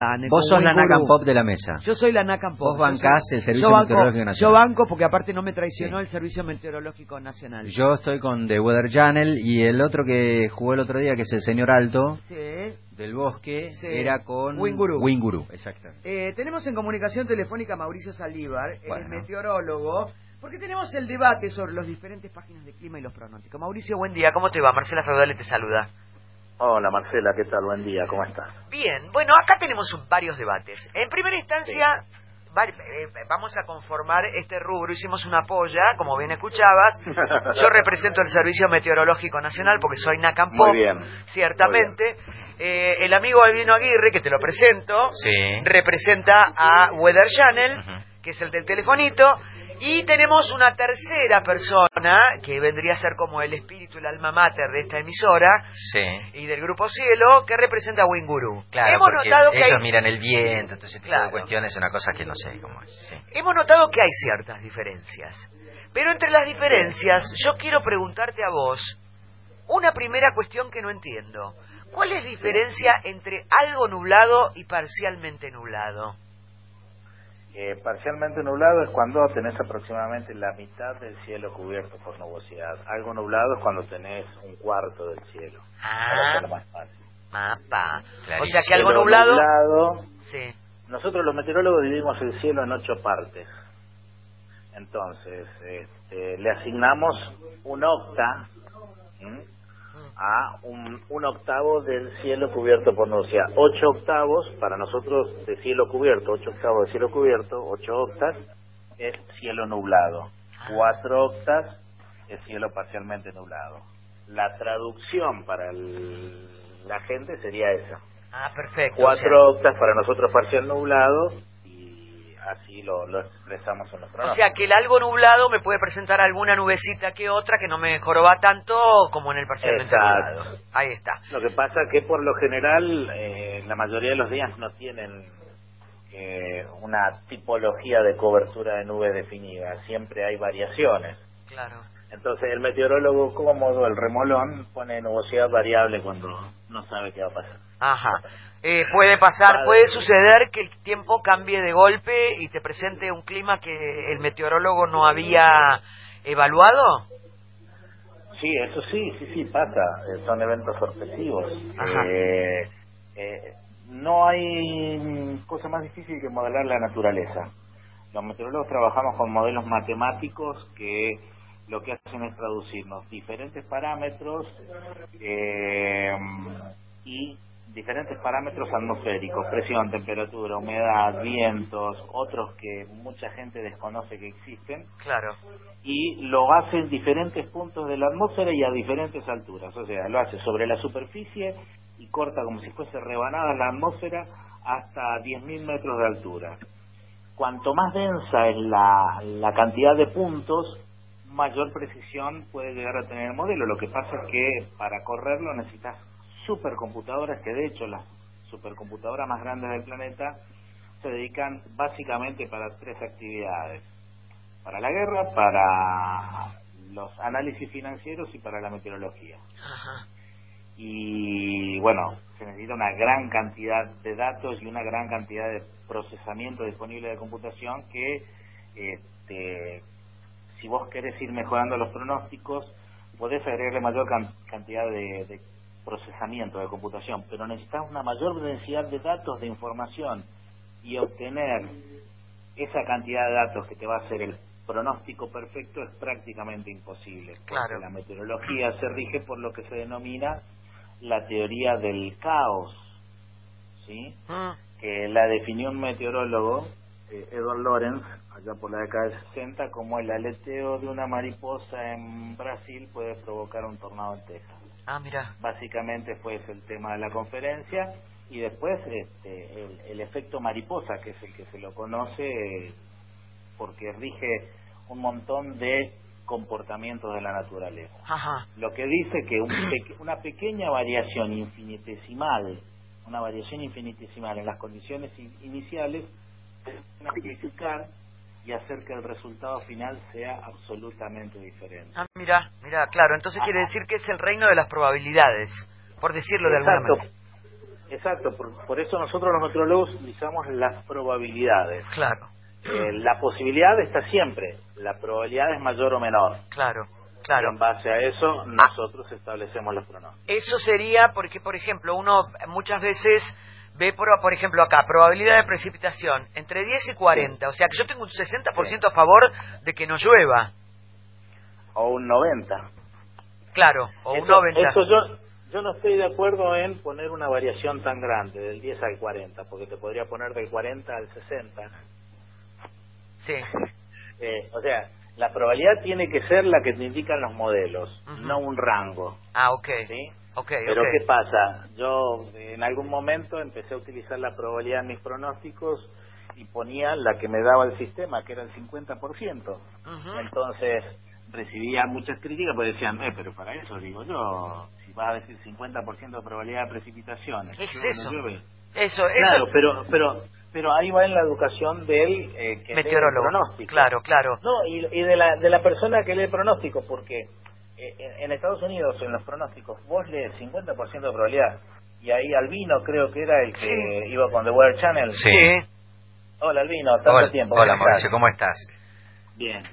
Vos sos la Nacan Pop de la mesa. Yo soy la Nacan Pop. Vos bancás el Servicio Meteorológico Nacional. Yo banco porque aparte no me traicionó el Servicio Meteorológico Nacional. Yo estoy con The Weather Channel y el otro que jugó el otro día, que es el señor Alto, del Bosque, era con Winguru. Exacto. Tenemos en comunicación telefónica a Mauricio Saldívar, el meteorólogo, porque tenemos el debate sobre las diferentes páginas de clima y los pronósticos. Mauricio, buen día. ¿Cómo te va? Marcela Feudale te saluda. Hola Marcela, ¿qué tal? Buen día, ¿cómo estás? Bien, bueno, acá tenemos varios debates. En primera instancia, vamos a conformar este rubro, hicimos una polla, como bien escuchabas. Yo represento el Servicio Meteorológico Nacional porque soy Nacan Pop, muy bien, ciertamente. Muy bien. El amigo Albino Aguirre, que te lo presento, representa a Weather Channel, que es el del telefonito. Y tenemos una tercera persona, que vendría a ser como el espíritu, el alma mater de esta emisora, y del Grupo Cielo, que representa a Winguru. Claro, hemos porque notado que ellos miran el viento, entonces tipo de cuestiones, una cosa que no sé cómo es. Hemos notado que hay ciertas diferencias. Pero entre las diferencias, yo quiero preguntarte a vos una primera cuestión que no entiendo. ¿Cuál es la diferencia entre algo nublado y parcialmente nublado? Parcialmente nublado es cuando tenés aproximadamente la mitad del cielo cubierto por nubosidad. Algo nublado es cuando tenés un cuarto del cielo. Para hacerlo más fácil. O sea que algo nublado... Nosotros los meteorólogos dividimos el cielo en 8 partes. Entonces, le asignamos un octa a un octavo del cielo cubierto por nubosidad. 8 octavos para nosotros de cielo cubierto, 8 octavos de cielo cubierto, 8 octas es cielo nublado. 4 octas es cielo parcialmente nublado. La traducción para la gente sería esa. Perfecto. 4 octas para nosotros parcial nublado, y así lo expresamos en los pronósticos. O sea que el algo nublado me puede presentar alguna nubecita que otra que no me joroba tanto como en el parcialmente nublado. Ahí está. Lo que pasa es que por lo general la mayoría de los días no tienen una tipología de cobertura de nube definida. Siempre hay variaciones. Claro. Entonces el meteorólogo cómodo, el remolón, pone nubosidad variable cuando no sabe qué va a pasar. Puede suceder que el tiempo cambie de golpe y te presente un clima que el meteorólogo no había evaluado. Sí, eso sí pasa. Son eventos sorpresivos. No hay cosa más difícil que modelar la naturaleza. Los meteorólogos trabajamos con modelos matemáticos que lo que hacen es traducirnos diferentes parámetros y diferentes parámetros atmosféricos: presión, temperatura, humedad, vientos, otros que mucha gente desconoce que existen. Claro. Y lo hace en diferentes puntos de la atmósfera y a diferentes alturas. O sea, lo hace sobre la superficie y corta como si fuese rebanada la atmósfera hasta 10.000 metros de altura. Cuanto más densa es la cantidad de puntos, mayor precisión puede llegar a tener el modelo. Lo que pasa es que para correrlo necesitas supercomputadoras, que de hecho las supercomputadoras más grandes del planeta se dedican básicamente para 3 actividades: para la guerra, para los análisis financieros y para la meteorología. Y bueno, se necesita una gran cantidad de datos y una gran cantidad de procesamiento disponible de computación que si vos querés ir mejorando los pronósticos, podés agregarle mayor cantidad de procesamiento de computación, pero necesitas una mayor densidad de datos, de información, y obtener esa cantidad de datos que te va a hacer el pronóstico perfecto es prácticamente imposible. Claro. La meteorología se rige por lo que se denomina la teoría del caos, ¿sí? Que la definió un meteorólogo, Edward Lorenz, allá por la década del 60, como el aleteo de una mariposa en Brasil puede provocar un tornado en Texas. Mira. Básicamente fue ese el tema de la conferencia, y después el efecto mariposa, que es el que se lo conoce porque rige un montón de comportamientos de la naturaleza. Lo que dice que una pequeña variación infinitesimal en las condiciones iniciales puede amplificar y hacer que el resultado final sea absolutamente diferente. Mira, claro, entonces quiere decir que es el reino de las probabilidades, por decirlo de alguna manera. Exacto, por eso nosotros los meteorólogos utilizamos las probabilidades. Claro. La posibilidad está siempre, la probabilidad es mayor o menor. Claro. Y en base a eso nosotros establecemos los pronósticos. Eso sería porque, por ejemplo, uno muchas veces ve, por ejemplo, acá, probabilidad de precipitación entre 10 y 40. Sí. O sea que yo tengo un 60% a favor de que no llueva. O un 90. Claro, o un 90. Eso yo no estoy de acuerdo en poner una variación tan grande, del 10 al 40, porque te podría poner del 40 al 60. Sí. O sea, la probabilidad tiene que ser la que te indican los modelos, no un rango. Ok. ¿Sí? Pero ¿qué pasa? Yo en algún momento empecé a utilizar la probabilidad en mis pronósticos y ponía la que me daba el sistema, que era el 50%. Entonces recibía muchas críticas porque decían, pero para eso, digo yo, si vas a decir 50% de probabilidad de precipitaciones, ¿qué es eso? No llueve. Eso. Claro, pero ahí va en la educación del que meteorólogo. lee el pronóstico. Claro. No, y de la persona que lee el pronóstico, porque en Estados Unidos, en los pronósticos, vos lees 50% de probabilidad, y ahí Albino creo que era el que iba con The Weather Channel. Sí. Hola Albino, tanto tiempo. Hola Mauricio, ¿cómo estás? Bien.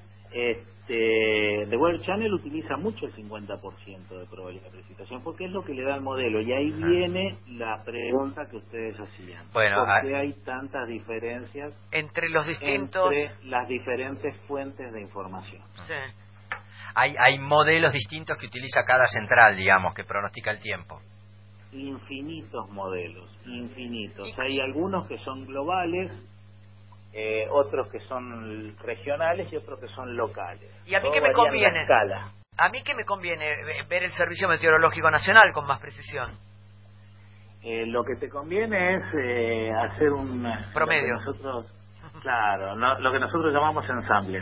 The Weather Channel utiliza mucho el 50% de probabilidad de precipitación porque es lo que le da el modelo, y ahí viene la pregunta que ustedes hacían. Bueno, ¿por qué hay tantas diferencias entre los distintos, entre las diferentes fuentes de información? Sí. Hay modelos distintos que utiliza cada central, digamos, que pronostica el tiempo. Infinitos modelos, infinitos. Hay algunos que son globales, otros que son regionales y otros que son locales. ¿Y a mí qué me conviene? ¿A mí qué me conviene ver el Servicio Meteorológico Nacional con más precisión? Lo que te conviene es hacer un promedio. Lo que nosotros llamamos ensamble.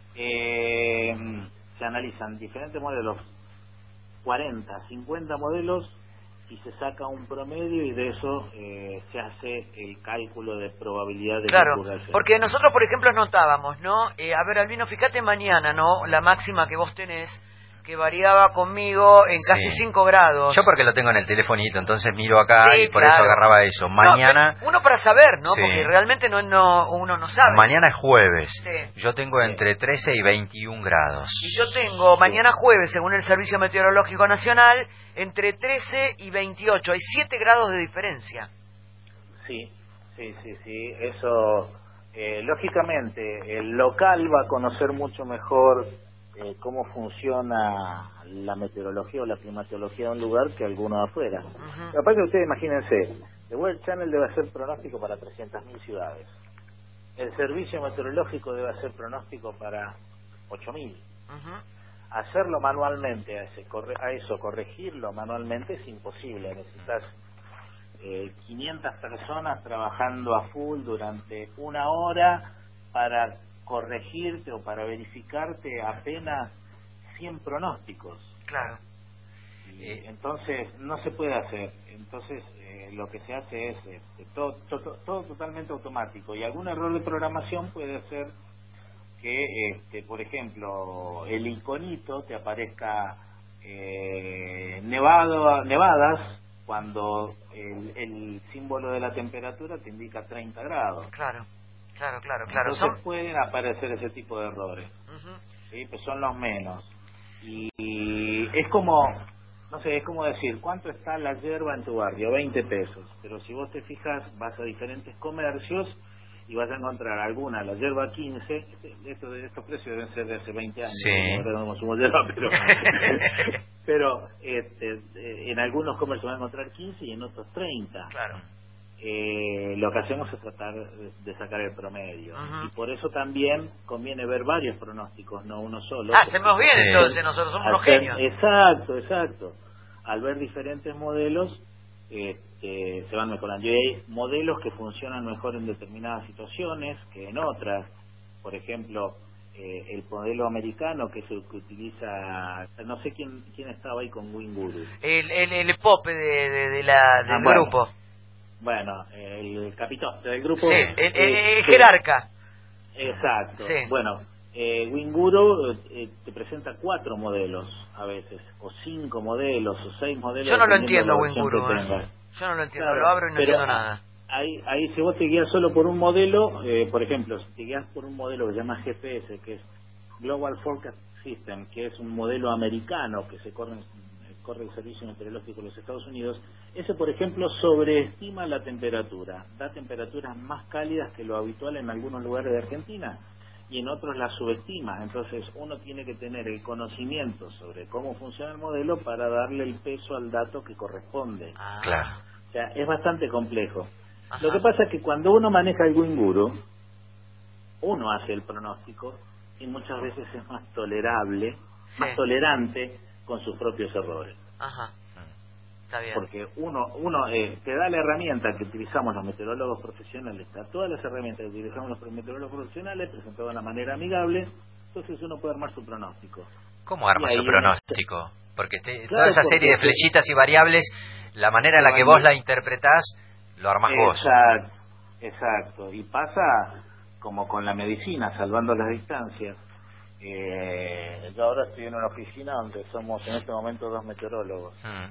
Se analizan diferentes modelos, 40, 50 modelos, y se saca un promedio, y de eso se hace el cálculo de probabilidad de que ocurra. Porque nosotros, por ejemplo, notábamos, ¿no? A ver, Albino, fíjate mañana, ¿no? La máxima que vos tenés, que variaba conmigo en casi 5 grados. Yo porque lo tengo en el telefonito, entonces miro acá y por eso agarraba eso. Mañana... uno para saber, ¿no? Porque realmente uno no sabe. Mañana es jueves. Yo tengo entre 13 y 21 grados. Y yo tengo mañana jueves, según el Servicio Meteorológico Nacional, entre 13 y 28. Hay 7 grados de diferencia. Sí. Eso, lógicamente, el local va a conocer mucho mejor cómo funciona la meteorología o la climatología de un lugar que alguno de afuera. Aparte, ustedes imagínense, The Weather Channel debe hacer pronóstico para 300.000 ciudades. El servicio meteorológico debe hacer pronóstico para 8.000. Hacerlo manualmente, a eso, corregirlo manualmente es imposible. Necesitas 500 personas trabajando a full durante una hora para corregirte o para verificarte apenas 100 pronósticos. Claro. Entonces no se puede hacer. Entonces lo que se hace es todo totalmente automático, y algún error de programación puede hacer que por ejemplo el iconito te aparezca nevadas cuando el símbolo de la temperatura te indica 30 grados. Claro. Entonces pueden aparecer ese tipo de errores. ¿Sí? Pues son los menos. Y es como, no sé, es como decir, ¿cuánto está la yerba en tu barrio? 20 pesos. Pero si vos te fijas, vas a diferentes comercios y vas a encontrar alguna, la yerba 15, estos precios deben ser de hace 20 años. Ahora no consumo yerba, pero en algunos comercios van a encontrar 15 y en otros 30. Claro. Lo que hacemos es tratar de sacar el promedio, y por eso también conviene ver varios pronósticos, no uno solo. Hacemos bien, entonces nosotros somos unos genios. Exacto. Al ver diferentes modelos se van mejorando, y hay modelos que funcionan mejor en determinadas situaciones que en otras. Por ejemplo, el modelo americano, que es el que utiliza, no sé quién estaba ahí con Winguru, el Pope del grupo. Bueno, el capitán del grupo. Sí, el jerarca. Exacto. Sí. Bueno, Winguru te presenta 4 modelos a veces, o 5 modelos, o 6 modelos. Yo no lo entiendo, Winguru. Yo no lo entiendo, claro, lo abro y no entiendo nada. Ahí si vos te guías solo por un modelo, por ejemplo, si te guías por un modelo que se llama GPS, que es Global Forecast System, que es un modelo americano que se corre el Servicio Meteorológico de los Estados Unidos, ese, por ejemplo, sobreestima la temperatura, da temperaturas más cálidas que lo habitual en algunos lugares de Argentina, y en otros la subestima. Entonces uno tiene que tener el conocimiento sobre cómo funciona el modelo para darle el peso al dato que corresponde. Claro. O sea, es bastante complejo. Ajá. Lo que pasa es que cuando uno maneja el Winguru, uno hace el pronóstico y muchas veces es más tolerable, más tolerante con sus propios errores. Ajá. Está bien. Porque uno te da la herramienta que utilizamos los meteorólogos profesionales, todas las herramientas que utilizamos los meteorólogos profesionales presentadas de una manera amigable, entonces uno puede armar su pronóstico. ¿Cómo arma su pronóstico? Porque toda esa serie de flechitas y variables, la manera en la que vos la interpretás, lo armás vos. Exacto. Y pasa como con la medicina, salvando las distancias. Yo ahora estoy en una oficina donde somos en este momento 2 meteorólogos.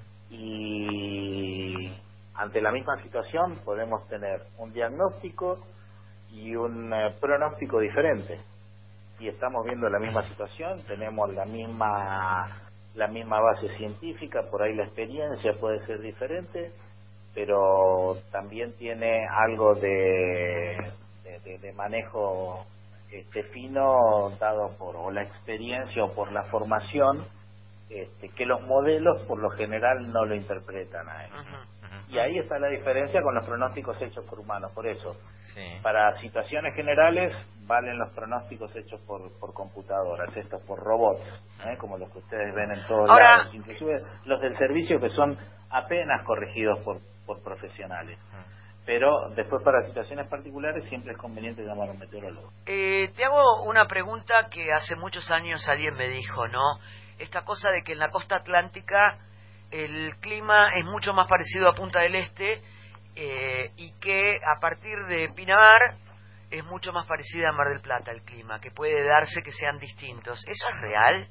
Y ante la misma situación podemos tener un diagnóstico y un pronóstico diferente. Y estamos viendo la misma situación, tenemos la misma base científica, por ahí la experiencia puede ser diferente, pero también tiene algo de manejo fino dado por o la experiencia o por la formación, que los modelos por lo general no lo interpretan a eso. Y ahí está la diferencia con los pronósticos hechos por humanos. Por eso, para situaciones generales valen los pronósticos hechos por computadoras, estos por robots, como los que ustedes ven en todos lados, inclusive los del servicio, que son apenas corregidos por profesionales. Pero después, para situaciones particulares, siempre es conveniente llamar a un meteorólogo. Te hago una pregunta que hace muchos años alguien me dijo, ¿no? Esta cosa de que en la costa atlántica el clima es mucho más parecido a Punta del Este, y que a partir de Pinamar es mucho más parecida a Mar del Plata el clima, que puede darse que sean distintos. ¿Eso es real?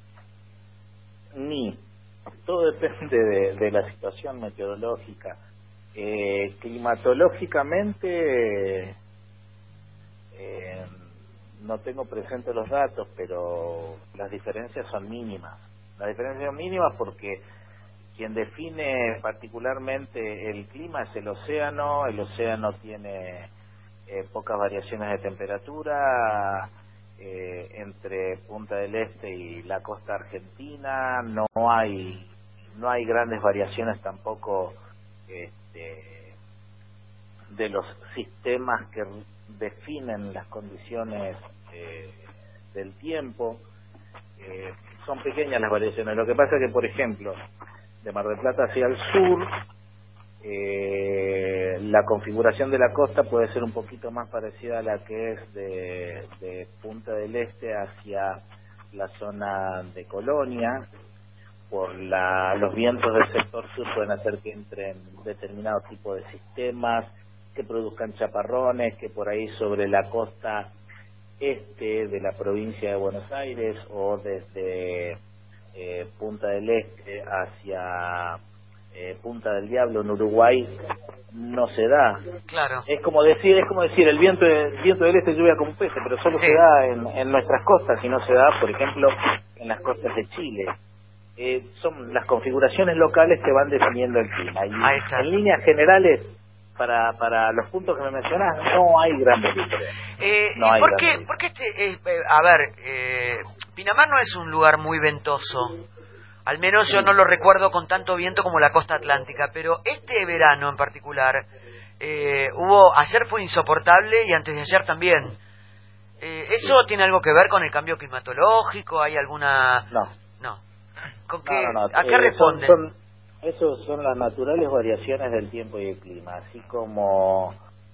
Todo depende de la situación meteorológica. Climatológicamente no tengo presente los datos, pero las diferencias son mínimas. Las diferencias son mínimas porque quien define particularmente el clima es el océano. El océano tiene pocas variaciones de temperatura entre Punta del Este y la costa argentina. No hay grandes variaciones tampoco de los sistemas que definen las condiciones del tiempo. Son pequeñas las variaciones. Lo que pasa es que, por ejemplo, de Mar del Plata hacia el sur, la configuración de la costa puede ser un poquito más parecida a la que es de Punta del Este hacia la zona de Colonia. Por los vientos del sector sur pueden hacer que entren determinado tipo de sistemas, que produzcan chaparrones, que por ahí sobre la costa este de la provincia de Buenos Aires o desde Punta del Este hacia Punta del Diablo en Uruguay no se da. Claro. Es como decir el viento del este lluvia como un pez, pero solo se da en nuestras costas y no se da, por ejemplo, en las costas de Chile. Son las configuraciones locales que van definiendo el clima. Y en líneas generales, para los puntos que me mencionás, no hay grandes diferencias. ¿Por qué Pinamar no es un lugar muy ventoso? Al menos yo no lo recuerdo con tanto viento como la costa atlántica, pero este verano en particular, ayer fue insoportable y antes de ayer también. ¿Eso tiene algo que ver con el cambio climatológico? ¿Hay alguna...? No. ¿Con qué? No. ¿A qué responden? Esos son las naturales variaciones del tiempo y el clima, así como,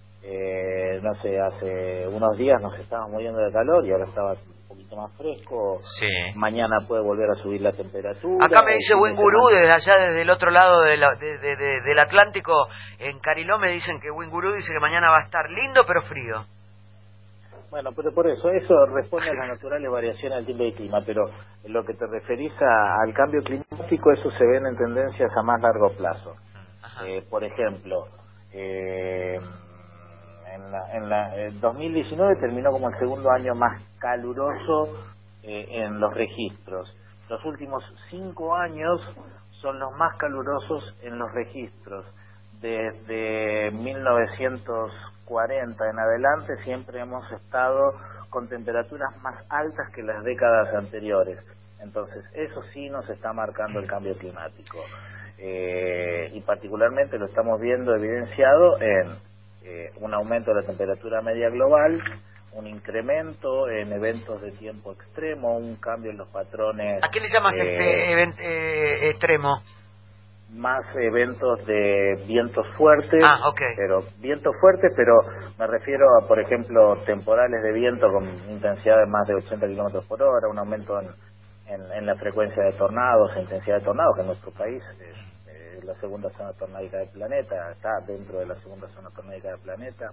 hace unos días nos estábamos muriendo de calor y ahora estaba un poquito más fresco. Mañana puede volver a subir la temperatura. Acá me dice Winguru, desde allá, desde el otro lado del Atlántico, en Cariló me dicen que Winguru dice que mañana va a estar lindo pero frío. Bueno, pero por eso responde a las naturales variaciones del tiempo y clima, pero en lo que te referís al cambio climático, eso se ven en tendencias a más largo plazo. Por ejemplo, en 2019 terminó como el segundo año más caluroso en los registros. Los últimos 5 años son los más calurosos en los registros. Desde 1940 en adelante siempre hemos estado con temperaturas más altas que las décadas anteriores. Entonces, eso sí nos está marcando el cambio climático. Y particularmente lo estamos viendo evidenciado en un aumento de la temperatura media global, un incremento en eventos de tiempo extremo, un cambio en los patrones. ¿A qué le llamas extremo? Más eventos de vientos fuertes, okay. pero me refiero a, por ejemplo, temporales de viento con intensidad de más de 80 kilómetros por hora, un aumento en la frecuencia de tornados, intensidad de tornados, que en nuestro país es la segunda zona tornádica del planeta, está dentro de la segunda zona tornádica del planeta.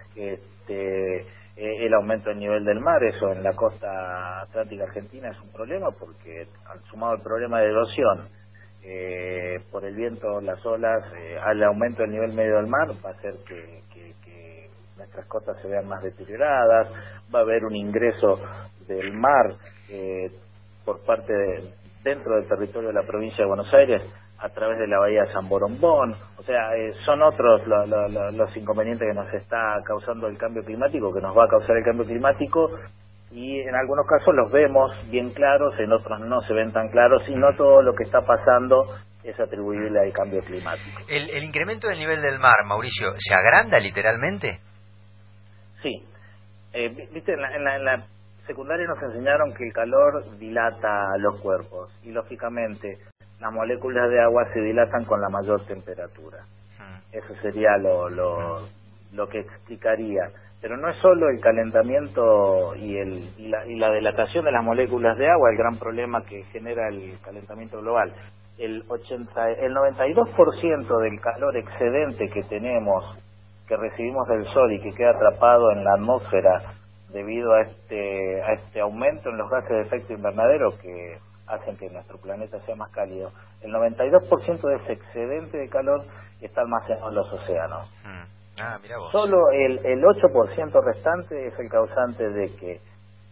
El aumento del nivel del mar, eso en la costa atlántica argentina es un problema, porque al sumado el problema de erosión, por el viento, las olas, al aumento del nivel medio del mar, va a hacer que nuestras costas se vean más deterioradas, va a haber un ingreso del mar por parte dentro del territorio de la provincia de Buenos Aires a través de la bahía de San Borombón. O sea, son otros los inconvenientes que nos está causando el cambio climático, que nos va a causar el cambio climático, y en algunos casos los vemos bien claros, en otros no se ven tan claros, y no todo lo que está pasando es atribuible al cambio climático. ¿El incremento del nivel del mar, Mauricio, se agranda literalmente? Sí. Viste, en la secundaria nos enseñaron que el calor dilata los cuerpos, y lógicamente las moléculas de agua se dilatan con la mayor temperatura. Eso sería lo que explicaría. Pero no es solo el calentamiento y la dilatación de las moléculas de agua el gran problema que genera el calentamiento global. El 92% del calor excedente que tenemos, que recibimos del sol y que queda atrapado en la atmósfera debido a este aumento en los gases de efecto invernadero que hacen que nuestro planeta sea más cálido, el 92% de ese excedente de calor está almacenado en los océanos. Mirá vos. Solo el 8% restante es el causante de que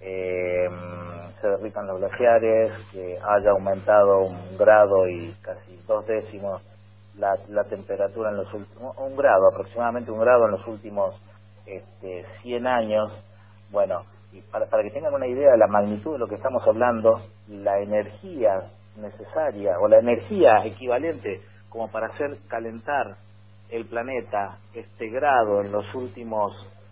se derritan los glaciares, que haya aumentado 1 grado y casi 2 décimos la temperatura en los últimos, aproximadamente 1 grado en los últimos 100 años. Bueno, y para que tengan una idea de la magnitud de lo que estamos hablando, la energía necesaria o la energía equivalente como para hacer calentar el planeta grado en los últimos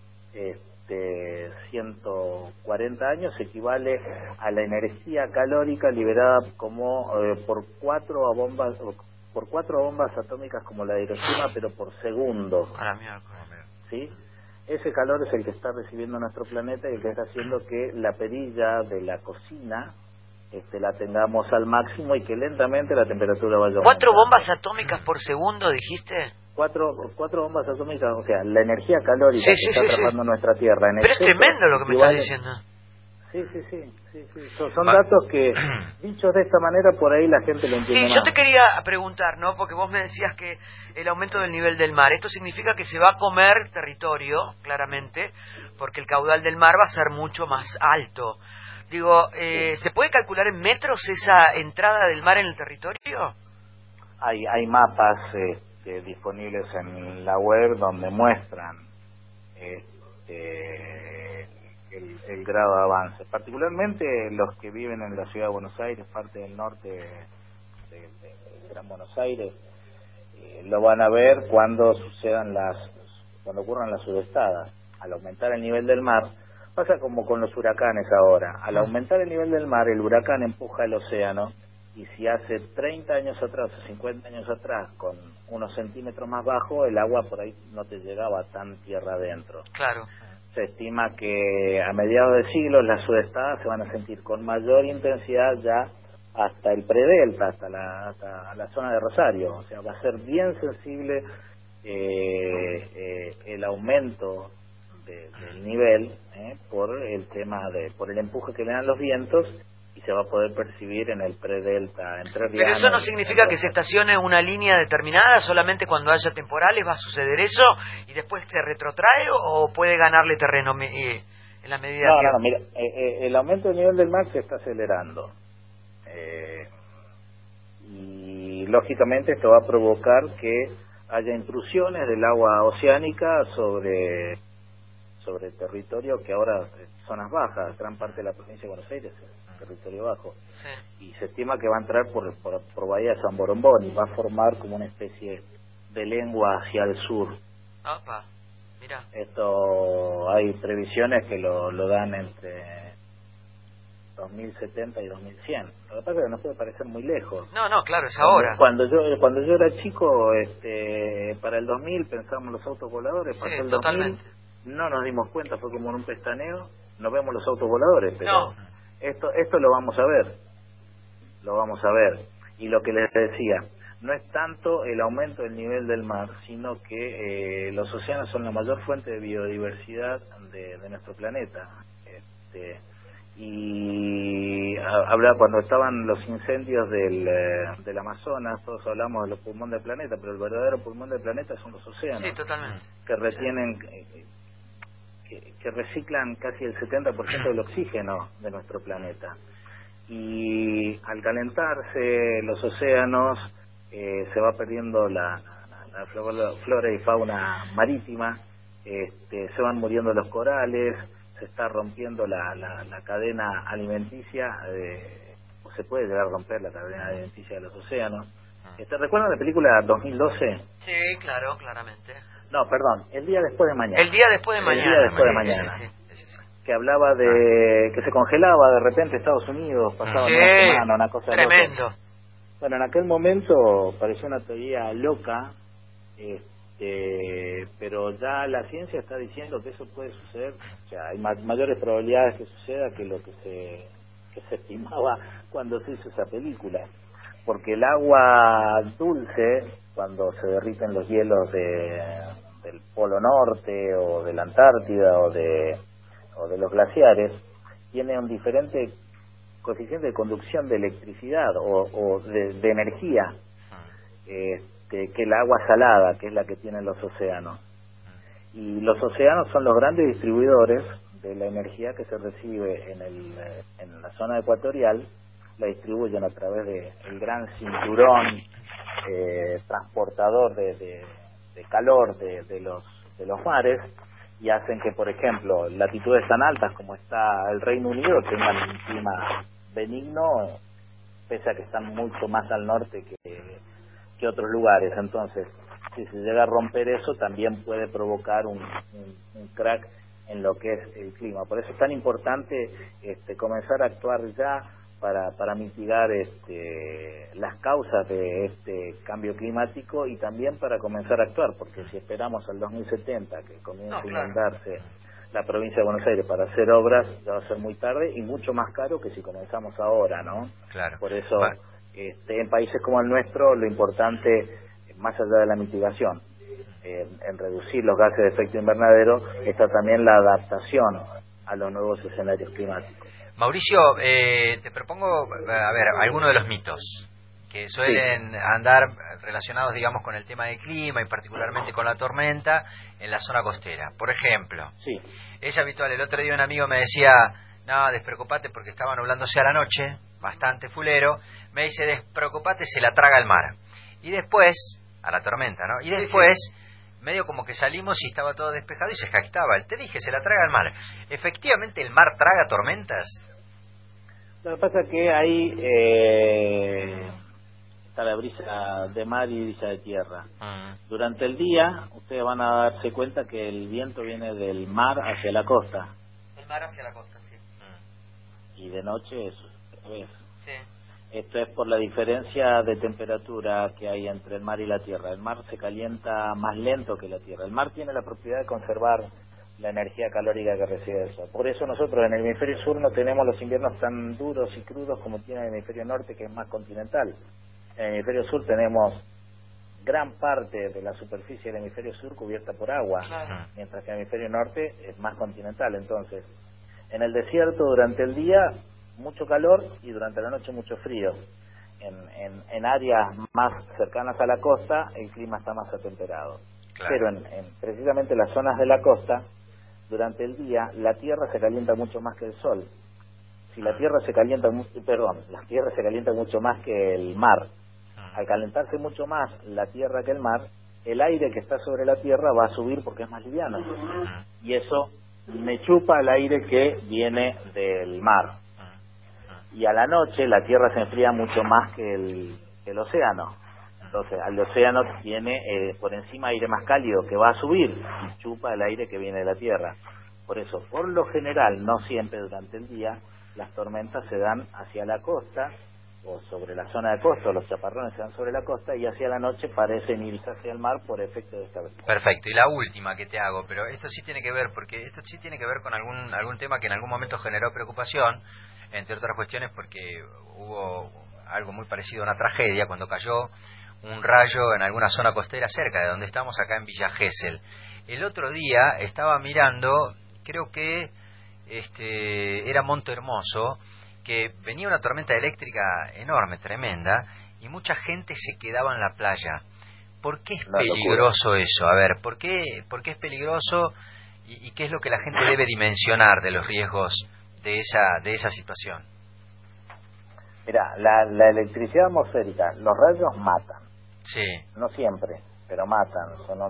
140 años equivale a la energía calórica liberada como por 4 bombas atómicas como la de Hiroshima, pero por segundo. ¿Sí? Ese calor es el que está recibiendo nuestro planeta y el que está haciendo que la perilla de la cocina la tengamos al máximo y que lentamente la temperatura vaya aumentando. 4 bombas atómicas por segundo, dijiste. 4 bombas atómicas, o sea, la energía calórica que está atrapando nuestra Tierra. Pero es tremendo lo que me estás diciendo. Sí. Son datos que, dichos de esta manera, por ahí la gente lo entiende. Sí, yo te quería preguntar, ¿no? Porque vos me decías que el aumento del nivel del mar, esto significa que se va a comer territorio, claramente, porque el caudal del mar va a ser mucho más alto. Digo, ¿se puede calcular en metros esa entrada del mar en el territorio? Hay mapas disponibles en la web donde muestran el grado de avance. Particularmente los que viven en la ciudad de Buenos Aires, parte del norte de Gran Buenos Aires, lo van a ver cuando ocurran las sudestadas. Al aumentar el nivel del mar, pasa como con los huracanes ahora. Al aumentar el nivel del mar, el huracán empuja el océano, y si hace 30 años atrás o 50 años atrás, con unos centímetros más bajo, el agua por ahí no te llegaba tan tierra adentro. Claro. Se estima que a mediados de siglo las sudestadas se van a sentir con mayor intensidad ya hasta el predelta, hasta la zona de Rosario. O sea, va a ser bien sensible el aumento del nivel, por el tema por el empuje que le dan los vientos, y se va a poder percibir en el predelta entrerriano. Pero eso no significa que se estacione una línea determinada, solamente cuando haya temporales va a suceder eso y después se retrotrae, o puede ganarle terreno en la medida que... No, mira, el aumento del nivel del mar se está acelerando. Y lógicamente esto va a provocar que haya intrusiones del agua oceánica sobre el territorio que ahora zonas bajas, gran parte de la provincia de Buenos Aires es territorio bajo, sí. Y se estima que va a entrar por Bahía de San Borombón y va a formar como una especie de lengua hacia el sur. Opa, mira. Esto hay previsiones que lo dan entre 2070 y 2100. Lo que pasa es que no puede parecer muy lejos. No, claro, es ahora. Cuando yo era chico, para el 2000 pensábamos los autos voladores, pasó el 2000, totalmente. No nos dimos cuenta, fue como en un pestaneo, no vemos los autos voladores, pero no. Esto lo vamos a ver. Y lo que les decía, no es tanto el aumento del nivel del mar, sino que los océanos son la mayor fuente de biodiversidad de nuestro planeta. Y hablaba cuando estaban los incendios del Amazonas, todos hablamos de los pulmones del planeta, pero el verdadero pulmón del planeta son los océanos. Sí, totalmente. Que retienen, que reciclan casi el 70% del oxígeno de nuestro planeta. Y al calentarse los océanos, se va perdiendo la flora y fauna marítima, se van muriendo los corales, se está rompiendo la cadena alimenticia, o se puede llegar a romper la cadena alimenticia de los océanos. ¿Recuerdan la película 2012? Sí, claro, claramente. No, perdón, El día después de mañana. El día después de mañana. Sí. Que hablaba de que se congelaba de repente Estados Unidos, pasaba una semana, una cosa tremendo. Loca. Bueno, en aquel momento pareció una teoría loca, pero ya la ciencia está diciendo que eso puede suceder. O sea, hay mayores probabilidades que suceda que lo que se estimaba cuando se hizo esa película, porque el agua dulce, cuando se derriten los hielos del Polo Norte o de la Antártida o de los glaciares, tiene un diferente coeficiente de conducción de electricidad o de energía que el agua salada, que es la que tienen los océanos. Y los océanos son los grandes distribuidores de la energía que se recibe en la zona ecuatorial, la distribuyen a través del gran cinturón transportador de calor de los mares, y hacen que, por ejemplo, latitudes tan altas como está el Reino Unido tengan un clima benigno, pese a que están mucho más al norte que otros lugares. Entonces, si se llega a romper eso, también puede provocar un crack en lo que es el clima. Por eso es tan importante comenzar a actuar ya para mitigar las causas de este cambio climático, y también para comenzar a actuar, porque si esperamos al 2070 que comience a inundarse la provincia de Buenos Aires para hacer obras, ya va a ser muy tarde y mucho más caro que si comenzamos ahora, ¿no? Claro. Por eso, en países como el nuestro, lo importante, más allá de la mitigación, en reducir los gases de efecto invernadero, está también la adaptación a los nuevos escenarios climáticos. Mauricio, te propongo, algunos de los mitos que suelen andar relacionados, digamos, con el tema del clima y particularmente con la tormenta en la zona costera. Por ejemplo, es habitual, el otro día un amigo me decía, no, despreocupate porque estaba nublándose a la noche, bastante fulero, me dice, despreocupate, se la traga el mar. Y después, a la tormenta, ¿no? Y después, medio como que salimos y estaba todo despejado y se jactaba. Te dije, se la traga el mar. ¿Efectivamente el mar traga tormentas? Lo que pasa es que hay está la brisa de mar y brisa de tierra. Durante el día, ustedes van a darse cuenta que el viento viene del mar hacia la costa. El mar hacia la costa, sí. Y de noche eso es. Sí. Esto es por la diferencia de temperatura que hay entre el mar y la tierra. El mar se calienta más lento que la tierra. El mar tiene la propiedad de conservar la energía calórica que recibe el sol. Por eso nosotros en el hemisferio sur no tenemos los inviernos tan duros y crudos como tiene el hemisferio norte, que es más continental. En el hemisferio sur tenemos gran parte de la superficie del hemisferio sur cubierta por agua, mientras que el hemisferio norte es más continental. Entonces, en el desierto durante el día mucho calor y durante la noche mucho frío. En áreas más cercanas a la costa el clima está más atemperado. Pero en precisamente las zonas de la costa, durante el día la tierra se calienta mucho más que el sol. Si la tierra se calienta, la tierra se calienta mucho más que el mar. Al calentarse mucho más la tierra que el mar, el aire que está sobre la tierra va a subir porque es más liviano. Y eso me chupa el aire que viene del mar. Y a la noche la tierra se enfría mucho más que el océano. Entonces al océano tiene por encima aire más cálido que va a subir y chupa el aire que viene de la tierra. Por eso, por lo general, no siempre durante el día, las tormentas se dan hacia la costa o sobre la zona de costa, los chaparrones se dan sobre la costa y hacia la noche parecen irse hacia el mar por efecto de esta vez. Perfecto, y la última que te hago, pero esto sí tiene que ver, porque esto sí tiene que ver con algún tema que en algún momento generó preocupación, entre otras cuestiones porque hubo algo muy parecido a una tragedia cuando cayó un rayo en alguna zona costera cerca de donde estamos acá en Villa Gesell. El otro día estaba mirando, creo que era Monte Hermoso, que venía una tormenta eléctrica enorme, tremenda, y mucha gente se quedaba en la playa. ¿Por qué es peligroso eso? A ver, ¿por qué es peligroso y qué es lo que la gente debe dimensionar de los riesgos de esa situación? Mira, la electricidad atmosférica, los rayos matan. Sí. No siempre, pero matan.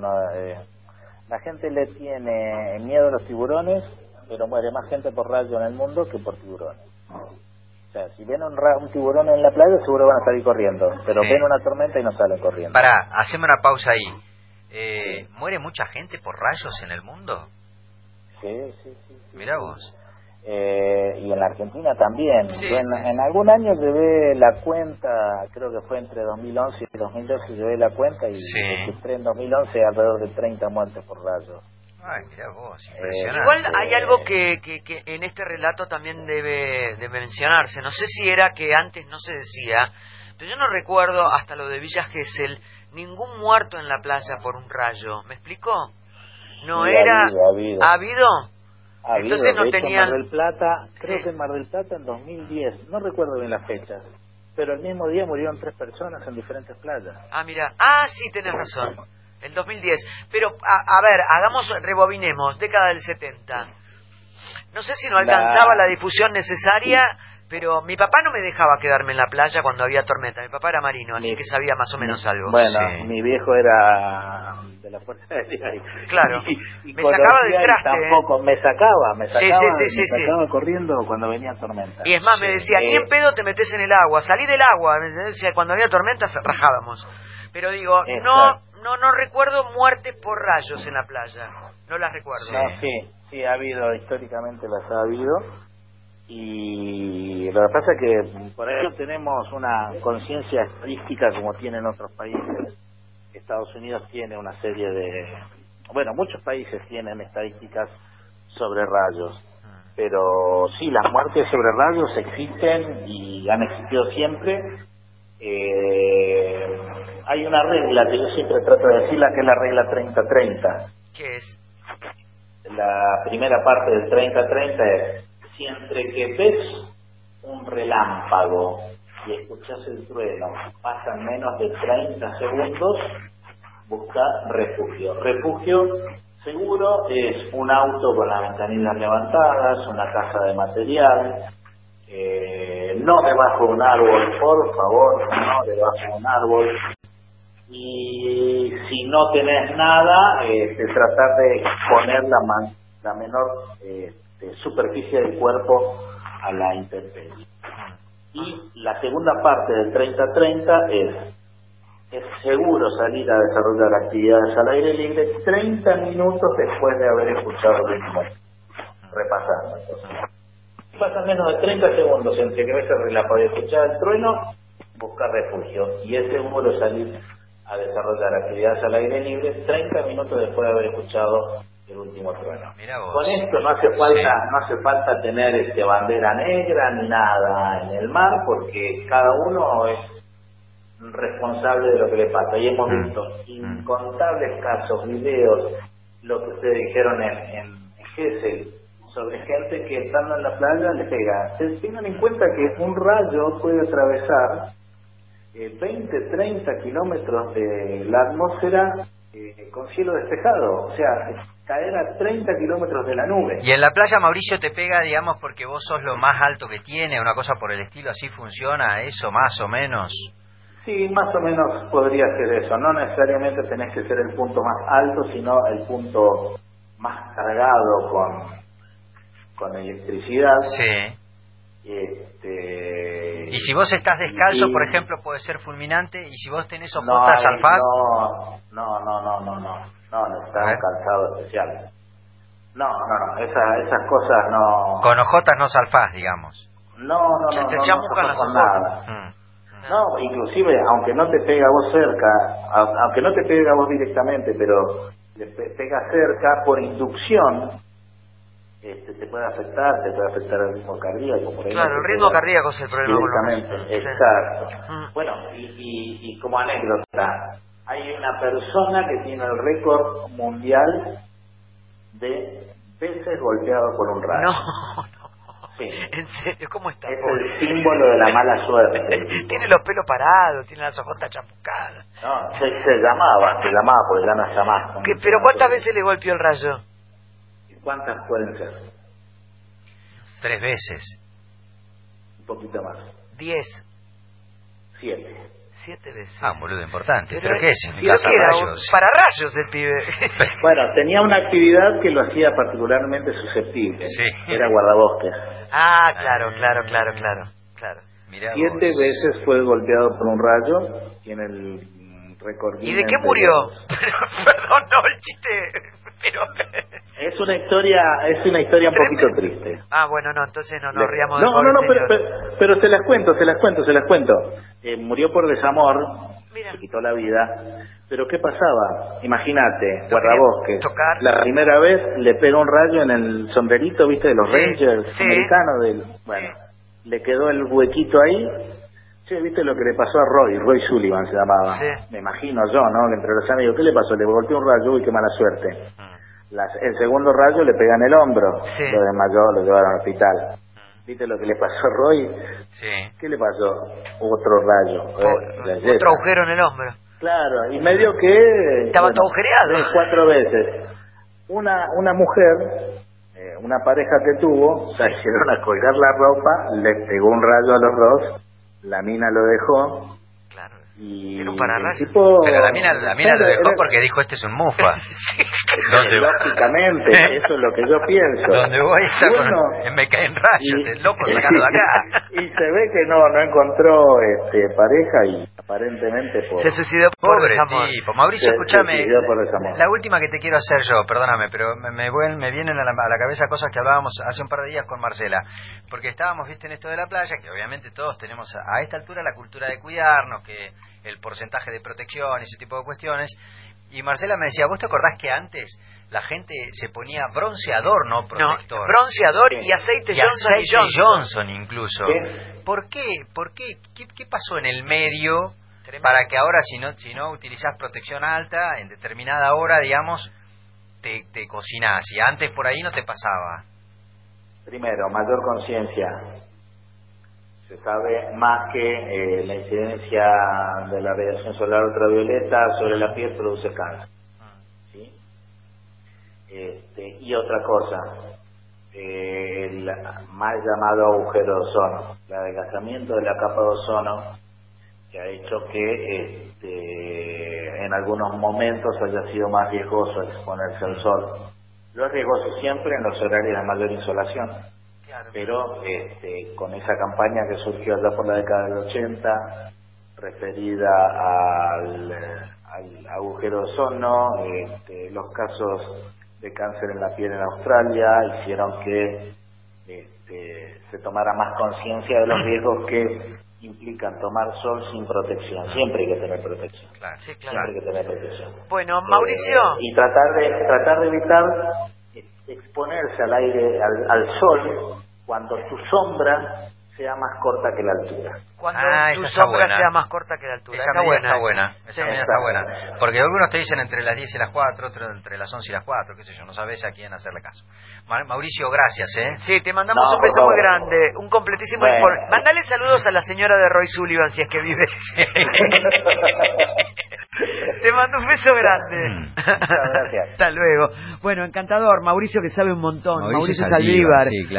La gente le tiene miedo a los tiburones, pero muere más gente por rayo en el mundo que por tiburones. O sea, si ven un tiburón en la playa, seguro van a salir corriendo, pero ven una tormenta y no salen corriendo. Pará, haceme una pausa ahí. ¿Muere mucha gente por rayos en el mundo? Sí. Mirá vos. Y en la Argentina también. En algún año llevé la cuenta, creo que fue entre 2011 y 2012, llevé la cuenta y registré en 2011 alrededor de 30 muertes por rayos. Ay, mirá vos, impresionante. Igual hay algo que en este relato también debe mencionarse. No sé si era que antes no se decía, pero yo no recuerdo hasta lo de Villa Gesell ningún muerto en la playa por un rayo. ¿Me explicó? No era... ¿Ha habido? Entonces no tenían... Mar del Plata, creo que en Mar del Plata en 2010, no recuerdo bien las fechas, pero el mismo día murieron 3 personas en diferentes playas. Mira, sí, tenés razón. El 2010. Pero, a ver, rebobinemos, década del 70. No sé si no alcanzaba la difusión necesaria, pero mi papá no me dejaba quedarme en la playa cuando había tormenta. Mi papá era marino, así que sabía más o menos algo. Bueno, mi viejo era de la Fuerza Aérea. Claro. Y me sacaba del traste. Tampoco, me sacaba sí. corriendo cuando venía tormenta. Y es más, me decía, ni en pedo te metes en el agua, salí del agua. Cuando había tormenta rajábamos. Pero digo, no recuerdo muertes por rayos en la playa. No las recuerdo. Sí, ha habido, históricamente las ha habido. Y lo que pasa es que por ahí tenemos una conciencia estadística como tienen otros países. Estados Unidos tiene una serie de... Bueno, muchos países tienen estadísticas sobre rayos. Pero sí, las muertes sobre rayos existen y han existido siempre. Hay una regla que yo siempre trato de decirla, que es la regla 30-30. ¿Qué es? La primera parte del 30-30 es: si entre que ves un relámpago y escuchas el trueno pasan menos de 30 segundos, busca refugio. Refugio seguro es un auto con las ventanillas levantadas, una caja de material, no debajo de un árbol, por favor, no debajo de un árbol. Y si no tenés nada, tratar de poner la menor superficie del cuerpo a la intemperie. Y la segunda parte del 30-30 es seguro salir a desarrollar actividades al aire libre 30 minutos después de haber escuchado el ritmo. Repasando. Entonces, pasan menos de 30 segundos entre que ves el relámpago y escuchar el trueno, buscar refugio. Y es seguro salir a desarrollar actividades al aire libre 30 minutos después de haber escuchado el último trueno. Con esto no hace falta tener bandera negra ni nada en el mar, porque cada uno responsable de lo que le pasa. Y hemos visto incontables casos, videos, lo que ustedes dijeron en Gesell, sobre gente que estando en la playa le pega. Tengan en cuenta que un rayo puede atravesar 20, 30 kilómetros de la atmósfera con cielo despejado, o sea, caer a 30 kilómetros de la nube. Y en la playa, Mauricio, te pega, digamos, porque vos sos lo más alto que tiene, una cosa por el estilo, ¿así funciona eso, más o menos? Sí, más o menos podría ser eso. No necesariamente tenés que ser el punto más alto, sino el punto más cargado con electricidad. Sí. Y si vos estás descalzo, por ejemplo, puede ser fulminante. Y si vos tenés ojotas, ¿salfás? No, necesitamos calzado especial. No, esas cosas no. Con ojotas no salfás, digamos. No chamuscan las nada. No, inclusive, aunque no te pega a vos cerca, aunque no te pega a vos directamente, pero le pega cerca por inducción, te puede afectar el ritmo cardíaco. Por ahí claro, el ritmo cardíaco es el problema. Directamente, exacto. Bueno, y como anécdota, hay una persona que tiene el récord mundial de veces golpeado por un rayo. No. Sí. ¿En serio? ¿Cómo está? Es el símbolo de la mala suerte. Tiene los pelos parados, tiene las ojotas chamuscadas. No, se llamaba porque ya no está más. ¿Pero cuántas veces le golpeó el rayo? ¿Cuántas pueden ser? 3 veces. Un poquito más. 10. 7. 7 veces. Boludo, importante. ¿Pero qué es? ¿Pero qué era? Para rayos el pibe. Bueno, tenía una actividad que lo hacía particularmente susceptible. Sí. Era guardabosques. Claro. Mirá 7 vos. veces fue golpeado por un rayo. Tiene el récord. ¿Y de qué murió? Perdón, no, el chiste. Pero... Es una historia un poquito triste. Bueno, no, entonces no nos riamos de pero se las cuento. Murió por desamor. Mira. Se quitó la vida. Pero ¿qué pasaba? Imagínate, guardabosques. La primera vez le pega un rayo en el sombrerito, ¿viste? De los Rangers americanos. Bueno, le quedó el huequito ahí. Sí, ¿viste lo que le pasó a Roy Sullivan se llamaba? Sí. Me imagino yo, ¿no? Que entre los amigos, ¿qué le pasó? Le golpeó un rayo, uy, qué mala suerte. El segundo rayo le pega en el hombro. Sí. Lo desmayó, lo llevaron al hospital. ¿Viste lo que le pasó a Roy? Sí. ¿Qué le pasó? Otro rayo. Otro agujero en el hombro. Claro, y medio que... Estaba todo agujereado. 4 veces. Una mujer, una pareja que tuvo, salieron a colgar la ropa, le pegó un rayo a los dos, la mina lo dejó. Claro. Y era un pararrayo. Pero la mina lo dejó porque dijo, este es un mufa. Lógicamente, eso es lo que yo pienso. Donde voy me caen rayos, loco, sacando de acá. Y se ve que no encontró pareja y aparentemente se suicidó por desamor. Tipo. Mauricio, escúchame, la última que te quiero hacer yo, perdóname, pero me vienen a la cabeza cosas que hablábamos hace un par de días con Marcela, porque estábamos, viste, en esto de la playa, que obviamente todos tenemos a esta altura la cultura de cuidarnos, que el porcentaje de protección, ese tipo de cuestiones. Y Marcela me decía, ¿vos te acordás que antes la gente se ponía bronceador, no protector? No, bronceador y aceite Johnson incluso. ¿Por qué? ¿Qué pasó en el medio para que ahora si no utilizás protección alta en determinada hora, digamos, te cocinás? Y antes por ahí no te pasaba. Primero, mayor conciencia. Se sabe más que la incidencia de la radiación solar ultravioleta sobre la piel produce cáncer. ¿Sí? Y otra cosa, el mal llamado agujero de ozono, el adelgazamiento de la capa de ozono, que ha hecho que en algunos momentos haya sido más riesgoso exponerse al sol. Lo es riesgoso siempre en los horarios de mayor insolación. Pero con esa campaña que surgió allá por la década del 80, referida al agujero de ozono, los casos de cáncer en la piel en Australia hicieron que se tomara más conciencia de los riesgos que implican tomar sol sin protección. Siempre hay que tener protección. Claro. Siempre hay que tener protección. Bueno, Mauricio. Y tratar de evitar exponerse al aire, al sol, cuando tu sombra sea más corta que la altura. Cuando tu sombra sea más corta que la altura. Esa medida está buena. Esa medida está buena. Porque algunos te dicen entre las 10 y las 4, otros entre las 11 y las 4, qué sé yo, no sabes a quién hacerle caso. Mauricio, gracias, Sí, te mandamos un beso muy grande, un completísimo informe. Mándale saludos a la señora de Roy Sullivan, si es que vive. Te mando un beso grande. Muchas gracias. Hasta luego. Bueno, encantador. Mauricio, que sabe un montón. Mauricio Saldívar. Sí, claro.